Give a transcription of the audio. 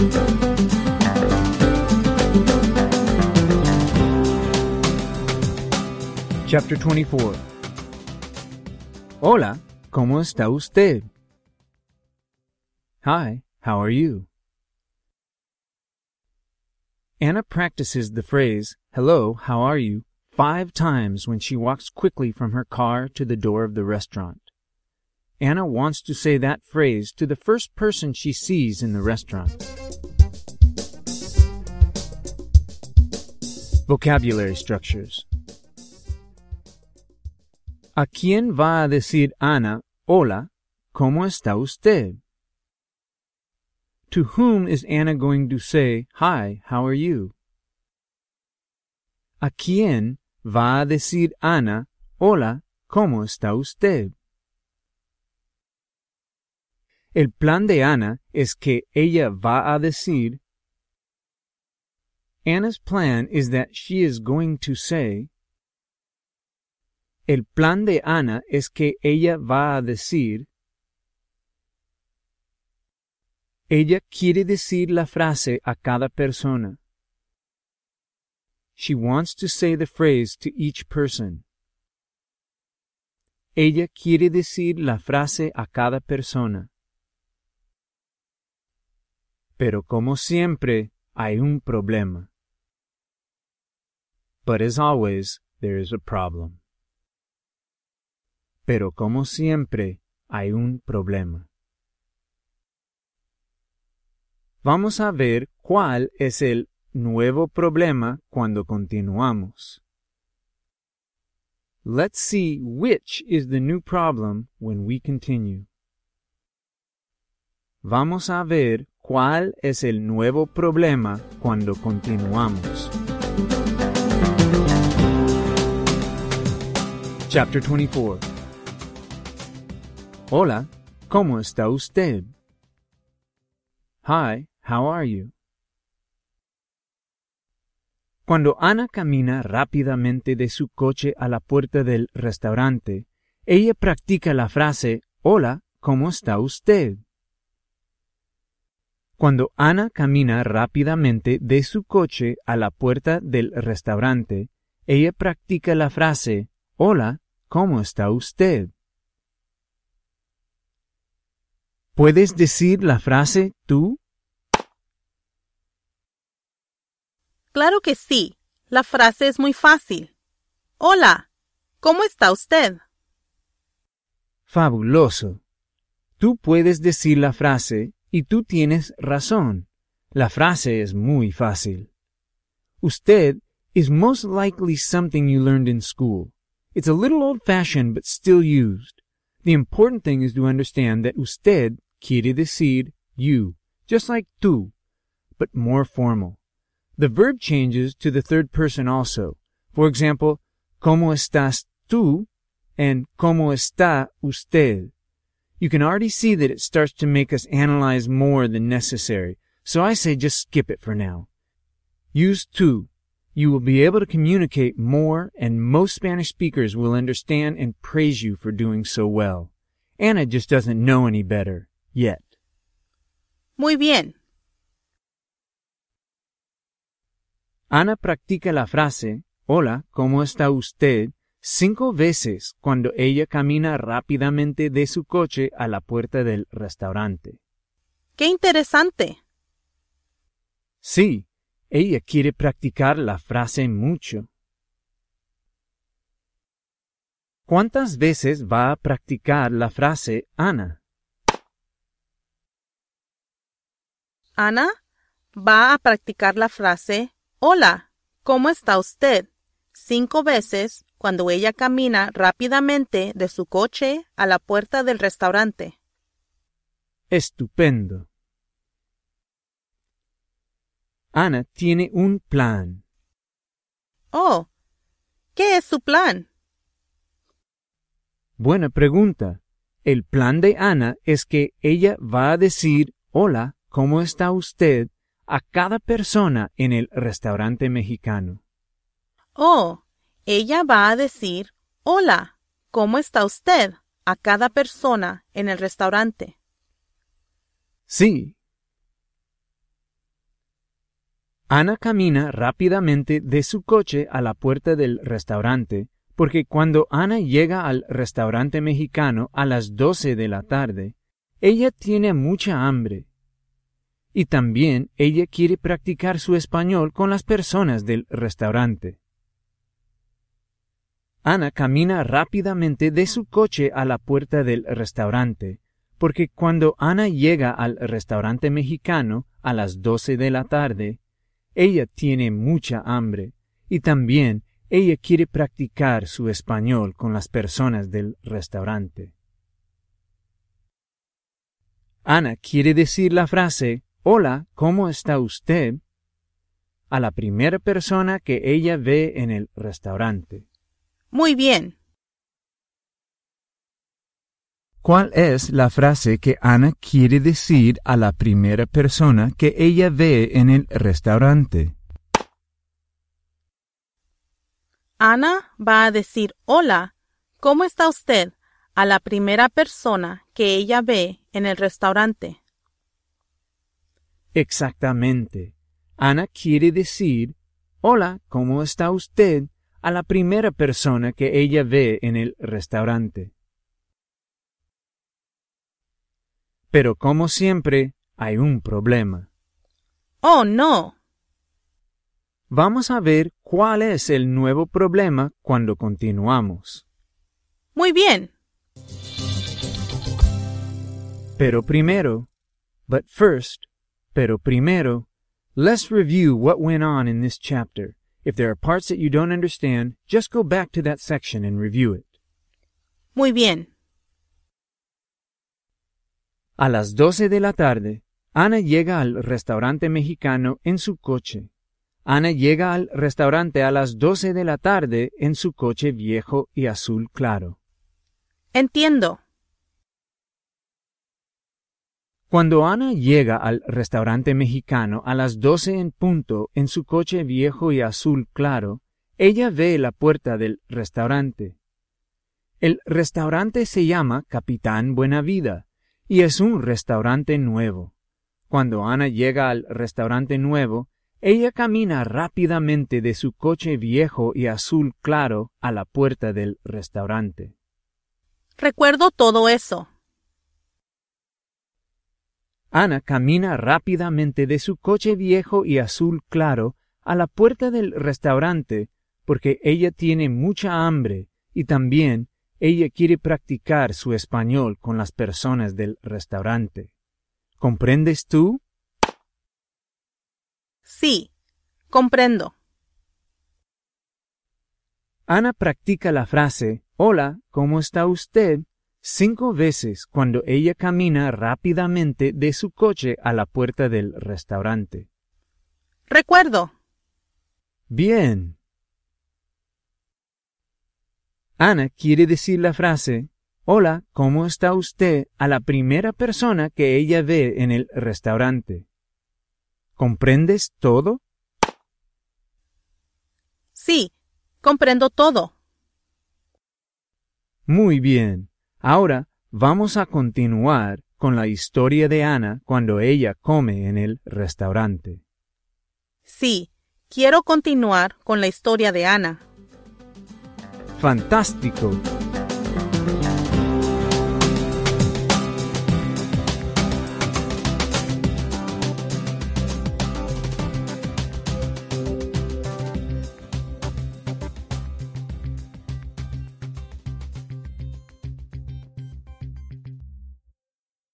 Chapter 24. Hola, ¿cómo está usted? Hi, how are you? Anna practices the phrase, hello, how are you, 5 times when she walks quickly from her car to the door of the restaurant. Anna wants to say that phrase to the first person she sees in the restaurant. Vocabulary structures. ¿A quién va a decir Ana, hola, ¿cómo está usted? To whom is Anna going to say, hi, how are you? ¿A quién va a decir Ana, hola, ¿cómo está usted? El plan de Ana es que ella va a decir. Anna's plan is that she is going to say. El plan de Ana es que ella va a decir. Ella quiere decir la frase a cada persona. She wants to say the phrase to each person. Ella quiere decir la frase a cada persona. Pero como siempre, hay un problema. But as always, there is a problem. Pero como siempre, hay un problema. Vamos a ver cuál es el nuevo problema cuando continuamos. Let's see which is the new problem when we continue. Vamos a ver cuál es el nuevo problema cuando continuamos. Chapter 24. Hola, ¿cómo está usted? Hi, how are you? Cuando Ana camina rápidamente de su coche a la puerta del restaurante, ella practica la frase, hola, ¿cómo está usted? Cuando Ana camina rápidamente de su coche a la puerta del restaurante, ella practica la frase, hola, ¿cómo está usted? ¿Puedes decir la frase tú? Claro que sí. La frase es muy fácil. Hola, ¿cómo está usted? Fabuloso. Tú puedes decir la frase y tú tienes razón. La frase es muy fácil. Usted is most likely something you learned in school. It's a little old-fashioned but still used. The important thing is to understand that usted quiere decir you, just like tú, but more formal. The verb changes to the third person also. For example, ¿cómo estás tú? And ¿cómo está usted? You can already see that it starts to make us analyze more than necessary, so I say just skip it for now. Use tú. You will be able to communicate more, and most Spanish speakers will understand and praise you for doing so well. Anna just doesn't know any better, yet. Muy bien. Ana practica la frase, hola, ¿cómo está usted? 5 veces cuando ella camina rápidamente de su coche a la puerta del restaurante. ¡Qué interesante! Sí, ella quiere practicar la frase mucho. ¿Cuántas veces va a practicar la frase Ana? Ana va a practicar la frase hola, ¿cómo está usted? 5 veces cuando ella camina rápidamente de su coche a la puerta del restaurante. Estupendo. Ana tiene un plan. Oh, ¿qué es su plan? Buena pregunta. El plan de Ana es que ella va a decir hola, ¿cómo está usted? A cada persona en el restaurante mexicano. Oh, ella va a decir hola, ¿cómo está usted? A cada persona en el restaurante. Sí. Ana camina rápidamente de su coche a la puerta del restaurante, porque cuando Ana llega al restaurante mexicano a las 12 de la tarde, ella tiene mucha hambre. Y también ella quiere practicar su español con las personas del restaurante. Ana camina rápidamente de su coche a la puerta del restaurante, porque cuando Ana llega al restaurante mexicano a las 12 de la tarde, ella tiene mucha hambre y también ella quiere practicar su español con las personas del restaurante. Ana quiere decir la frase «Hola, ¿cómo está usted?» a la primera persona que ella ve en el restaurante. Muy bien. ¿Cuál es la frase que Ana quiere decir a la primera persona que ella ve en el restaurante? Ana va a decir hola, ¿cómo está usted? A la primera persona que ella ve en el restaurante. Exactamente. Ana quiere decir hola, ¿cómo está usted? A la primera persona que ella ve en el restaurante. Pero como siempre, hay un problema. ¡Oh, no! Vamos a ver cuál es el nuevo problema cuando continuamos. Muy bien. Pero primero, let's review what went on in this chapter. If there are parts that you don't understand, just go back to that section and review it. Muy bien. A las 12 de la tarde, Ana llega al restaurante mexicano en su coche. Ana llega al restaurante a las 12 de la tarde en su coche viejo y azul claro. Entiendo. Cuando Ana llega al restaurante mexicano a las 12 en punto en su coche viejo y azul claro, ella ve la puerta del restaurante. El restaurante se llama Capitán Buenavida y es un restaurante nuevo. Cuando Ana llega al restaurante nuevo, ella camina rápidamente de su coche viejo y azul claro a la puerta del restaurante. Recuerdo todo eso. Ana camina rápidamente de su coche viejo y azul claro a la puerta del restaurante porque ella tiene mucha hambre y también ella quiere practicar su español con las personas del restaurante. ¿Comprendes tú? Sí, comprendo. Ana practica la frase «Hola, ¿cómo está usted?» 5 veces cuando ella camina rápidamente de su coche a la puerta del restaurante. Recuerdo. Bien. Ana quiere decir la frase «Hola, ¿cómo está usted?» a la primera persona que ella ve en el restaurante. ¿Comprendes todo? Sí, comprendo todo. Muy bien. Ahora vamos a continuar con la historia de Ana cuando ella come en el restaurante. Sí, quiero continuar con la historia de Ana. ¡Fantástico!